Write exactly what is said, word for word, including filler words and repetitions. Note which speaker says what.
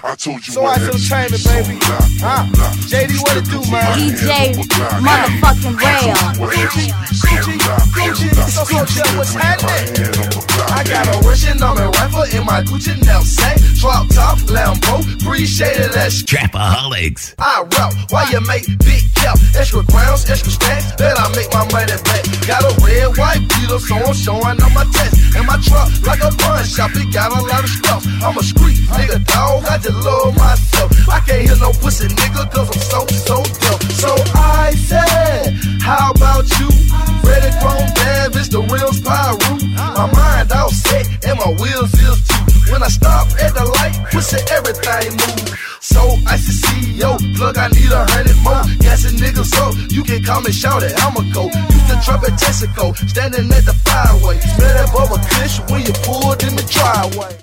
Speaker 1: I told you
Speaker 2: so I still train me, baby. Huh? J D, what it do, man?
Speaker 3: D J motherfucking Rail.
Speaker 2: Gucci, Gucci, Gucci, so so chill, what's happening? I got a Russian on my rifle in my Gucci now sack. Drop top, Lambo, appreciate it, that's
Speaker 4: Trapaholics.
Speaker 2: I route, why you make big cap? Extra grounds, extra stacks, bet I make my money back. Got a red, white beetle, so I'm showing on my test. And my truck, like a pawn shop, it got a lot of stuff. I'm a street nigga, dog, I just love myself. I can't hear no pussy nigga, cause I'm so, so dumb. So I said, how about you? Ready, grown, damn, it's the real Pyro. My mind all set, and my wheels is too. When I stop at the light, pussy, everything move. So I see C E O, plug, I need a hundred more. Gassing niggas up, you can call me, shout it, I'ma go. Used to trap at Texaco, standing at the fireway. Smell that bubble kush when you pulled in the driveway.